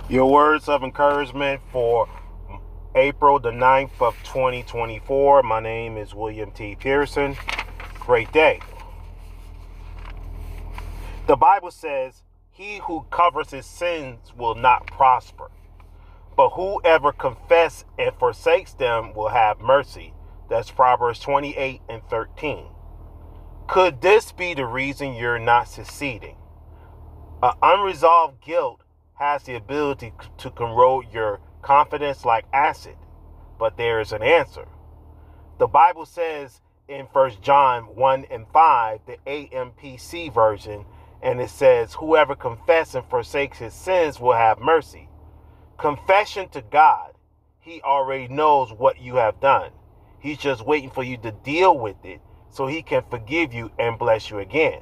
Your words of encouragement for April the 9th of 2024. My name is William T. Pearson. Great day. The Bible says, he who covers his sins will not prosper, but whoever confesses and forsakes them will have mercy. That's Proverbs 28:13. Could this be the reason you're not succeeding? Unresolved guilt has the ability to corrode your confidence like acid, but there is an answer. The Bible says in 1 John 1:5, the AMPC version, and it says, whoever confesses and forsakes his sins will have mercy. Confession to God. He already knows what you have done. He's just waiting for you to deal with it so he can forgive you and bless you again.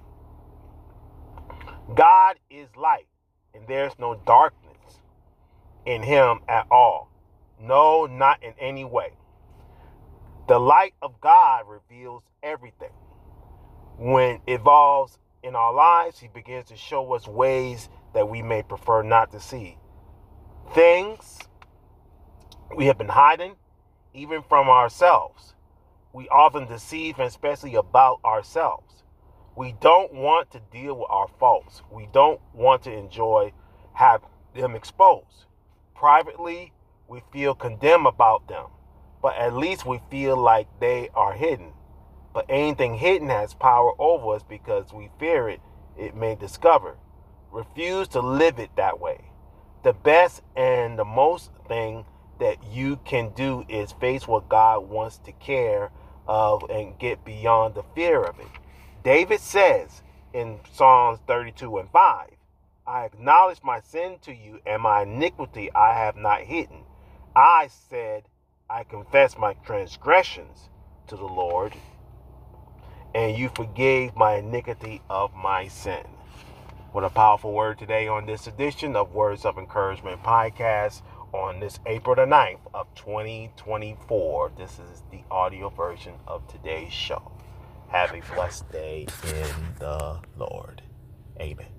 God is light, and there's no darkness in him at all. No, not in any way. The light of God reveals everything. When it evolves in our lives, he begins to show us ways that we may prefer not to see. Things we have been hiding, even from ourselves. We often deceive, and especially about ourselves. We don't want to deal with our faults. We don't want to have them exposed. Privately, we feel condemned about them, but at least we feel like they are hidden. But anything hidden has power over us because we fear it may discover. Refuse to live it that way. The best and the most thing that you can do is face what God wants to care of and get beyond the fear of it. David says in Psalms 32:5, I acknowledge my sin to you, and my iniquity I have not hidden. I said, I confess my transgressions to the Lord, and you forgave my iniquity of my sin. What a powerful word today on this edition of Words of Encouragement podcast on this April the 9th of 2024. This is the audio version of today's show. Have a blessed day in the Lord. Amen.